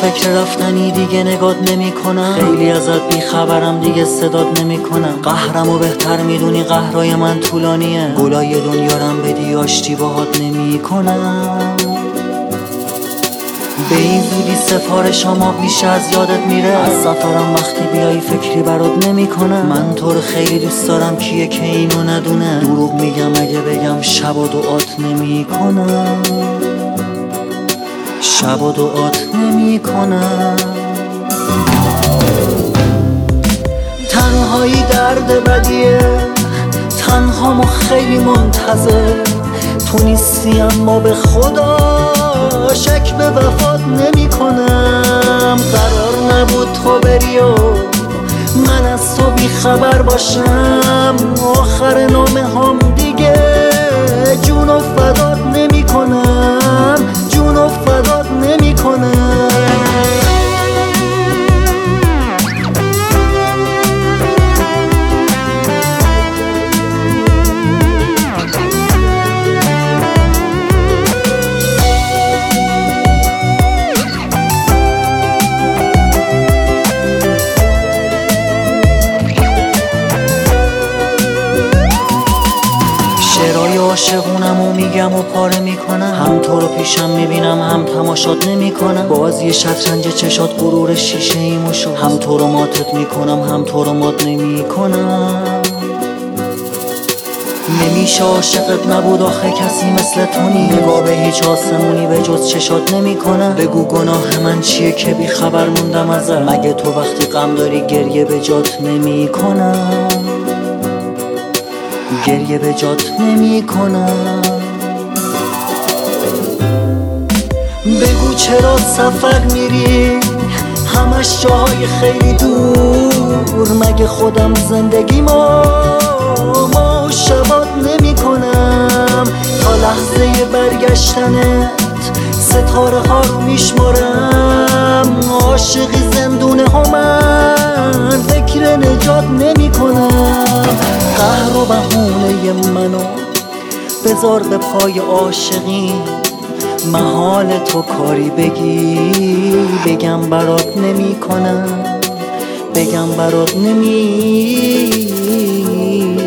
فکر رفتنی دیگه نگات نمی کنم. خیلی ازت بیخبرم دیگه صدات نمی کنم. قهرمو بهتر میدونی قهرای من طولانیه. گلای دنیارم بدی آشتی باهات نمی کنم. به این زودی سفارشام آب میشه از یادت میره. از سفرم وقتی بیایی فکری برات نمی کنم. من تو رو خیلی دوست دارم کیه که اینو ندونه. دروغ میگم اگه بگم شب و دعات نمی کنم. شب و دعات نمی کنم. تنهایی درد بدیه، تنهامو خیلی منتظر. تو نیستی اما به خدا شک به وفات نمی کنم. قرار نبود تو بری و من از تو بی خبر باشم. آخر نامه هم دیگه جون و فدات نمی کنم. جون و فدات نمی کنم. شعرهای عاشقونمو میگم و پاره میکنم. هم تو رو پیشم میبینم هم تماشات نمیکنم. بازی شطرنج چشات غرور شیشه ایمو شد. هم تو رو ماتت میکنم هم تو رو مات نمیکنم. نمیشه عاشقت نبود آخه کسی مثل تو نی. نگاه به هیچ آسمونی به جز چشات نمیکنم. بگو گناه من چیه که بی خبر موندم ازت. مگه تو وقتی غم داری گریه به جات نمیکنم. گریه به جات نمی کنم. بگو چرا سفر میری همش جاهای خیلی دور. مگه خودم زندگی ما شبات نمی کنم. تا لحظه برگشتنت ستاره ها رو میشمارم. عاشقی زندونه ها من فکر نجات نمی کنم. قهر و بهونه منو بذار به پای عاشقی. محال تو کاری بگی بگم برات نمی کنم. بگم برات نمی